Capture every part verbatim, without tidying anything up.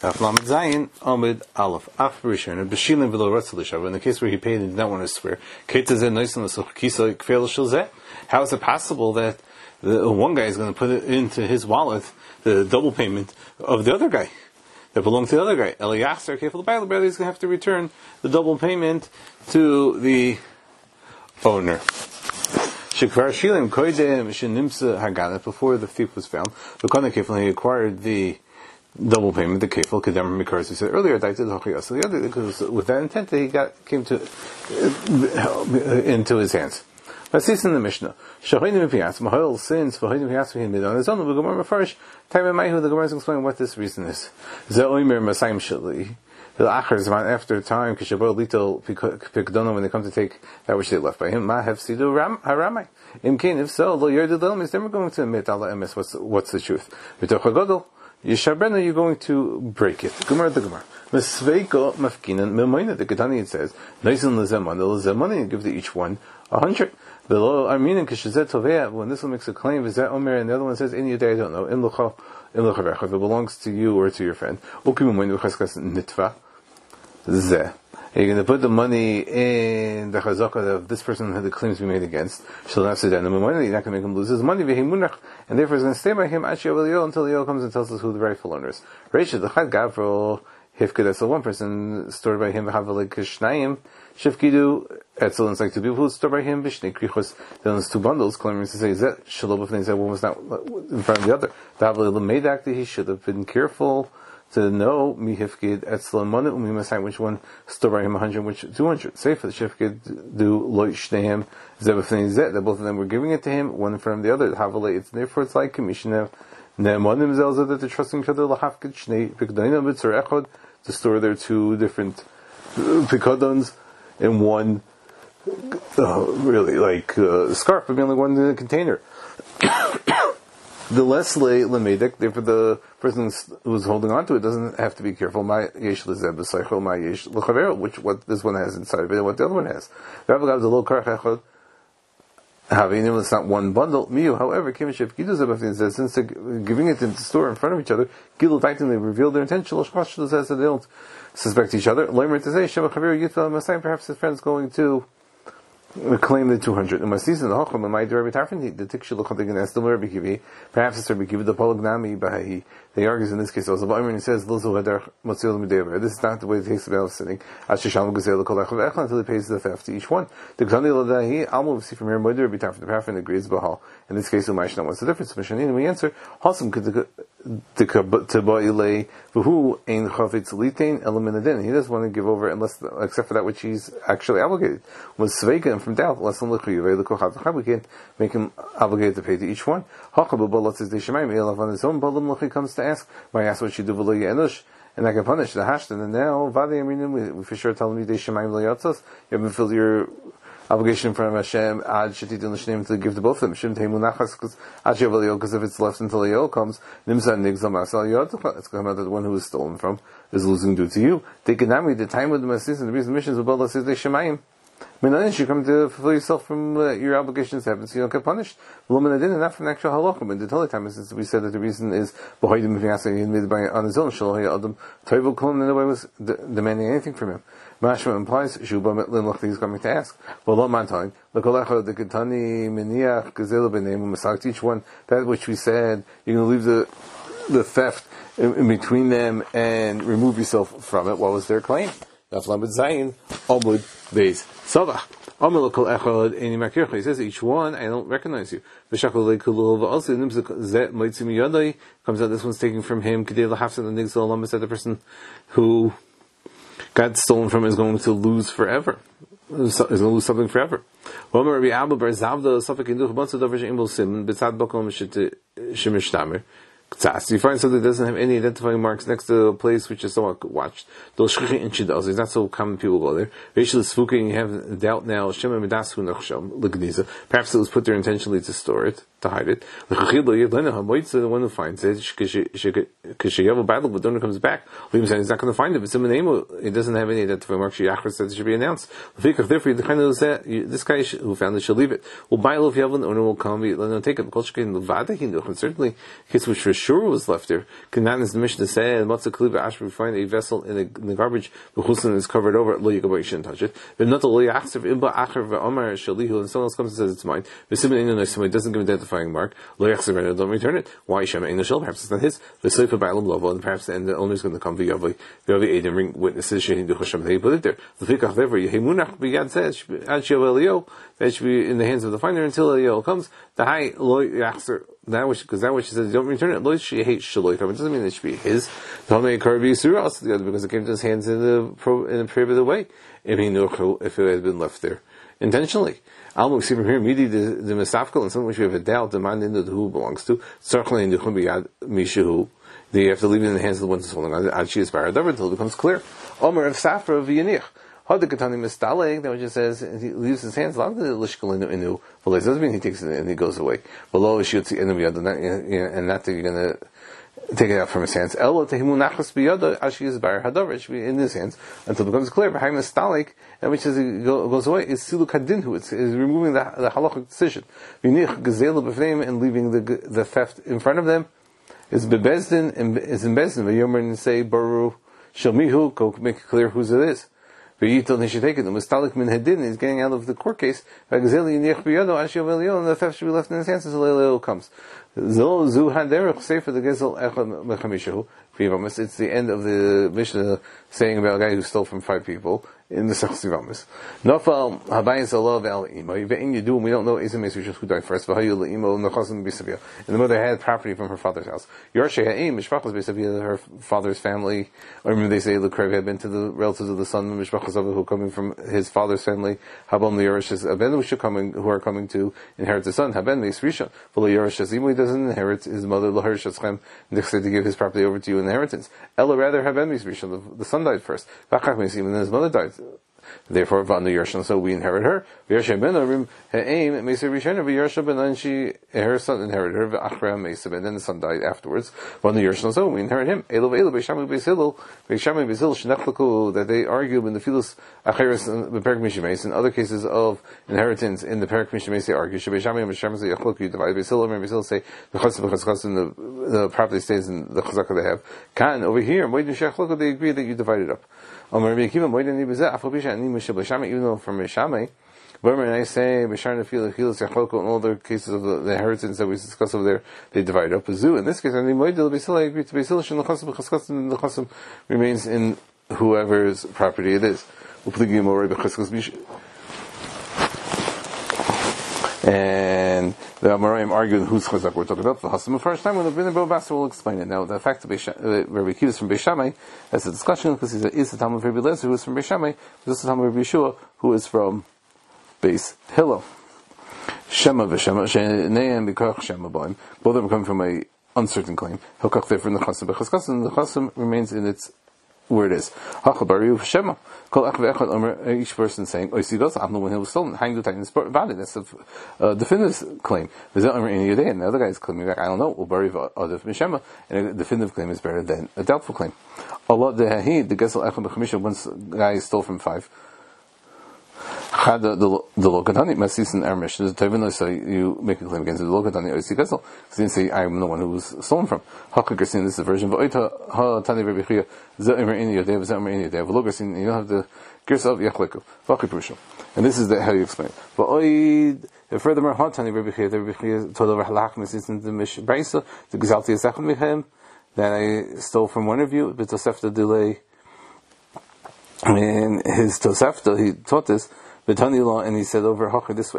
Aflam Zayin Amid Aleph Afrishan and Bashilin Velo Ratzelishav. In the case where he paid and did not want to swear, how is it possible that the one guy is going to put it into his wallet the double payment of the other guy that belonged to the other guy? Eliyasar Kefil Bailer brother is going to have to return the double payment to the owner. Shekvar Shilim Koidem Shinimsa Hagana before the thief was found. The Kana Kefil he acquired the double payment, the kefil, kedem mikars. We said earlier, because with that intent that he got came to uh, into his hands. Let's see this in the Mishnah. Shachoinim pias, mahol sins, vahoinim pias v'hin midon. His own the Gemara mafarish. Time in Maihu, the Gemara is explaining what this reason is. Ze oimer masayim shali. The achar zman after time kishabol little pikdono when they come to take that which they left by him. Ma hefsidu ram haramai. Imkin if so, lo yerdu l'ilm is never going to admit Allah emes. What's what's the truth? V'toch hagodol. Yishabena, you're going to break it. Gemara the Gemara. Mesveiko mafkinan milmoina. The Ketani it says, Naisin lezeman, the lezeman, you give to each one a hundred. Below Arminin kishazet tovea. When this one makes a claim, is that Omer, and the other one says, in Yudai, I don't know. In lucha, in lucha if it belongs to you or to your friend. Ukimoinu chaskas nitva. Zeh. You're going to put the money in the chazaka of this person had the claims be made against. You're not going to make him lose his money, and therefore he's going to stay by him until the Yoel comes and tells us who the rightful owner is. Reisha, the chad gavro hifkid, so one person stored by him, havalik kishnayim, shifkidu, etzel, like two people who stored by him, vishnei krichos, then there's two bundles, claiming to say, that shalom, if that one was not in front of the other. Davli l'medak, he should have been careful to know mihifkid etzla money umimasai, which one stored by him a hundred, which two hundred. Say for the shifkid do loy shneim zebafnei zet, that both of them were giving it to him, one in front of the other. Havale, it's therefore it's like commissioner ne'emanim zelza that they're trusting each other lahafkid shnei pikdaina mitzur echad to store their two different pikadons in one, uh, really like uh, scarf, but only one in a container. The less lemedek, therefore the person who's holding on to it doesn't have to be careful. My yesh lezeb b'saychol, my yesh l'chavero, which what this one has inside of it, and what the other one has. Ravagav the lo karach echad having it's not one bundle. Miu, however, kimishif gidu zebafin says since they're giving it to store in front of each other, gilu taitin they reveal their intention. Loshkash says that they don't suspect each other. Leimer to say sheva chavero yitvel masayim. Perhaps his friend's going to claim the two hundred. And my season the Hocham and my Rabbi Tarfin the Tikshul Chontig and still Rabbi Kivi. Perhaps it's Rabbi Kivi the Polagnami Bahi. They argues in this case also. But I mean, he says Lozu Hadar Matzil Midever. This is not the way it takes the bail of sitting. Ashisham Gazel Kolach of until he pays the theft to each one. The Ktani Ladahi Almu see from here Moed Rabbi Tarfin the Tarfin agrees Bahal. In this case, Umayshna, what's the difference? Mishanin we answer Hasam to Baile Vuhu Ein Chafitz Litain Eliminadin. He doesn't want to give over unless except for that which he's actually obligated. Was Sveika from doubt, less than Luchu, we can't make him obligated to pay to each one. Hakababolat says Deshamayim, on his own, Balam Luchi comes to ask, my ask what you do, Velo Yenush, and I can punish the Hashtan, and now, Vadi Aminim, we for sure tell me Deshamayim Layatzos, you haven't filled your obligation in front of Hashem, Ad Shetitin Lashnim, to give to both of them. Shouldn't Teimu Nachas, because Ad Shevalio, because if it's left until Yael comes, Nimsa Nigzam Asal Yadukha, it's going to come out that the one who was stolen from is losing due to you. Tekinami, the time of the Masis, and the reason the missions of Bala says Deshamayim. Minayin, you come to fulfill yourself from uh, your obligations to heaven, so you don't get punished. Luminadin, not from the actual halachim. In the Tali time, since we said that the reason is Bahoidim if he made by on his own, Shalohi Adam, Toivel Klum, and nobody was d- demanding anything from him. Mashma implies Shuba Mitlin he's coming to ask. Well, lo mantai, Lakolacha, the Ketani, Miniach, Gazela Benem, Masak, each one, that which we said, you're going to leave the the theft in, in between them and remove yourself from it. What was their claim? Naflam Zayin, Omud Beis Savah. Amalakal Echad Eni Makircha. He says each one, I don't recognize you. V'shakal Lekulul also Nimzak Zet Maitzim Yadai comes out. This one's taken from him. Kedei Lahafsan and Nigzal Lamas, that the person who got stolen from is going to lose forever. Is going to lose something forever. Omer Rabbi Abba Bar Zavda Safek Induch Bansa Davar She'im Sim B'Tzad Bakom Shemishtamer. You find something that doesn't have any identifying marks next to a place which is somewhat watched. Those shchichin and shidals, it's not so common people go there. Rachel is fuking, you have doubt now. Perhaps it was put there intentionally to store it. to hide it. The one who finds it, because she have a battle, but the owner comes back. He's not going to find it. But it doesn't have any identifying mark. She said it should be announced. Therefore, the kind of this guy who found it should leave it. Well, by love, the owner will come. Take it. And certainly, case which for sure was left there. Kanan is the mission to say, and what's the kliva ashra? We find a vessel in, a, in the garbage. The chusin is covered over. Lo yigabo, you shouldn't touch it. But not the lo yachsev imba acher ve'omar shalihu. And someone else comes and says it's mine. But somebody doesn't give an identifying mark. Lo yachsev, don't return it. Why shema in the shell? Perhaps it's not his. The seifa ba'alam lovo, and perhaps and the owner is going to come v'yavli v'yavi aid and bring witnesses. Shehin du chasham. They put it there. The fikach therefore yehimunach b'yad says ad she'el elio. That should be in the hands of the finder until Elio comes. The high lo yachser. That which, because that which she says, don't return it. Lo she hates shaloi. It doesn't mean it should be his. Tomei karvi suras the other because it came to his hands in the pro, in a prohibited way. If he knew if it had been left there intentionally. Almo see from here midi the the misafkal and something which we have a doubt the man into who belongs to. Certainly in the chumbiyad mishahu. You have to leave it in the hands of the ones that's holding on. Achi is baradavar until it becomes clear. Omer of safra of yanich. That which it says he leaves his hands long to the lishkalinu inu. Well, it doesn't mean he takes it and he goes away. Below should see enemy and not that you're gonna take it out from his hands. Elo tehimu nachas biyado ashi is bar hadavar. It should be in his hands until it becomes clear. Behind mistalik, that which says he goes away is silu kadinhu. It's removing the the halachic decision. Vinich gazelu b'fneim and leaving the the theft in front of them is bebezdin and is in bezdin. V'yomer and say baru shalmihu. Go make it clear whose it is. He should take it. The mustalik min hedin is getting out of the court case. And the theft should be left in his hands until Elio comes. It's the end of the Mishnah saying about a guy who stole from five people in the Sechus Vamis. Nafal habayis alav el imo. Ve'in you do, we don't know Izim Yisrael who died first. V'hayu le'imo nechasim b'savia. And the mother had property from her father's house. Yorshe ha'im mishpachas b'savia, her father's family. Or maybe they say Lekrev had been to the relatives of the son mishpachas of who coming from his father's family. Habam the Yorishas aben who coming who are coming to inherit the son. Haben meisrisha. V'lo Yorishas imo he doesn't inherit his mother laharishaschem. They to give his property over to you in inheritance. Ella rather haben meisrisha. The son died first. V'achach meisim and then his mother died. Therefore, Vanu Yershan, so we inherit her. V'yersha ben Arim ha'aim Meisa Rishana. V'yersha ben and she her son inherited her. V'achra Meisa and then the son died afterwards. Vanu Yershan, so we inherit him. Elo v'elo Beishamu Beisilul Beishamu Beisilul Shnechleku that they argue in the Philus Acheres the Perak Mishimeis in other cases of inheritance in the Perak Mishimeis they argue. Shebeishamu and Beishamu say Yachleku you divide Beisilul and Beisilul say the Chasam Chasam the the property stays in the Chazaka they have. Kan over here Moedu Shechleku they agree that you divide it up. Even though from Mishamai, but when I say B'shar Nefila Chilas Yacholko and all the cases of the, the inheritance that we discussed over there, they divide up a zoo. In this case, and the Moedel Beisila agree to Beisila Shin L'Chasim B'Chaskasim and the Chasim remains in whoever's property it is. And the Amoraim argued whose chazak we're talking about. The Hasim the first time when the Bin Bobasa will explain it. Now the fact that uh, Rabbi Kiva is from Beishamai, that's a discussion because he's a, is the Talmud of Rabbi Lezer who is from Beishamai, this is the Talmud of Rabbi Yeshua who is from Beis Hillel. Shema v'Shema she'neim b'koch Shema b'im. Both of them come from a uncertain claim. Hilkach there from the Chasim b'Chaskasim. The Chasim remains in its where it is. Shema. Each person saying, "Oh, see, goes. I don't know when he was stolen." Hang the time valid. That's the uh, definitive claim. There's not any other day, and the other guy is claiming back. I don't know. And a definitive claim is better than a doubtful claim. Allah the the gesel echad b'chamisha. Once guy stole from five. Had the the lokatani masis and ermish. The Tevin so you make a claim against the lokatani oisi gesel. Because he didn't say I'm the one who was stolen from. Hakagersin. This is the version. V'oita ha tani rebichia. Zaimer in your day. Zaimer in your day. V'logersin. You don't have the gersa of yachleku. V'akipusha. And this is the how you explain it. V'oid. Furthermore, ha tani rebichia. The rebichia told over halach masis and the mish brayso. The gezalti esachem mechem that I stole from one of you. But tosefta delay. In his tosefta, he taught this. B'tani law, and he said over Hacha this way.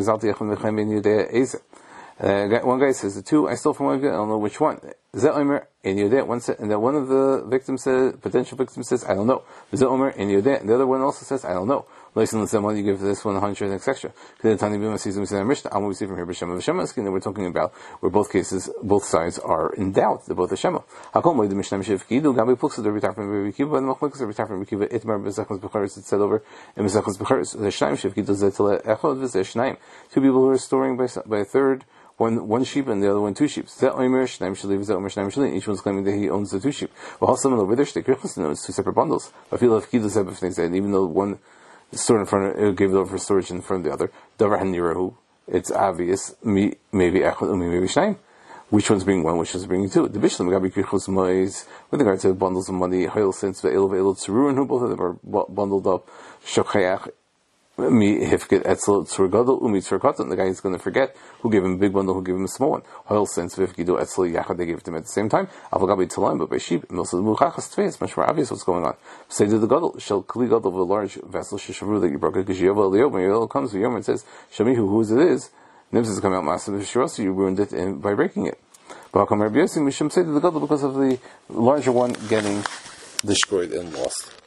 Uh, one guy says the two I stole from one guy. I don't know which one. and you're there. One and then one of the victims says, potential victim says, I don't know. There's Omer, and you're there. And the other one also says, I don't know. Listen, listen, why do you give this one a hundred X extra? Because the Tani Bima sees him in Mishnah. I'm what we see from here, B'Shema V'Shema Skin, that we're talking about where both cases, both sides are in doubt. They're both a Shema. How come the Mishnah Mishiv Kidu, Gabi Puksa, the Rebbe from Rebbe Kiva, and the Machlikas, Rebbe from Rebbe Kiva, Itmar, Bezachmas Becharis, it's said over, and Bezachmas Becharis, the Shnaim Shiv Kidu, Zetele Echod, Vizeh Shnaim. Two people who are storing by, by a third, One one sheep and the other one two sheep. Each one's claiming that he owns the two sheep. Well, some over there, it's two separate bundles. I feel if Kidu said if they said, even though one stored in front of it, gave it over for storage in front of the other, Davar Hanirahu, it's obvious, me maybe Echad, maybe Shnaim. Which one's bringing one, which one's bringing two? The Bishlam Gabi Kirchus Mois, with regard to bundles of money, Hail Sins, Ve'il Ve'il Tzuru, and who both of them are bundled up, Shokayach. Me hifket etzel tzurgadol umi tzurkatan. The guy is going to forget who gave him a big bundle, who gave him a small one. Hoil sense vifkido etzel yachad. They gave it to him at the same time. Avagabi tzalim, but by sheep, milsa muchachas tvei. It's much more obvious what's going on. Say to the gadol, shall kli gadol of a large vessel shishavru that you broke it because Yova Eliyov. When Yova comes, Yom and says, Shamihu, whose it is, Nims is coming out massive shirosi. You ruined it in, by breaking it. But how come Rabbi Yossi? We should say to the gadol because of the larger one getting destroyed and lost.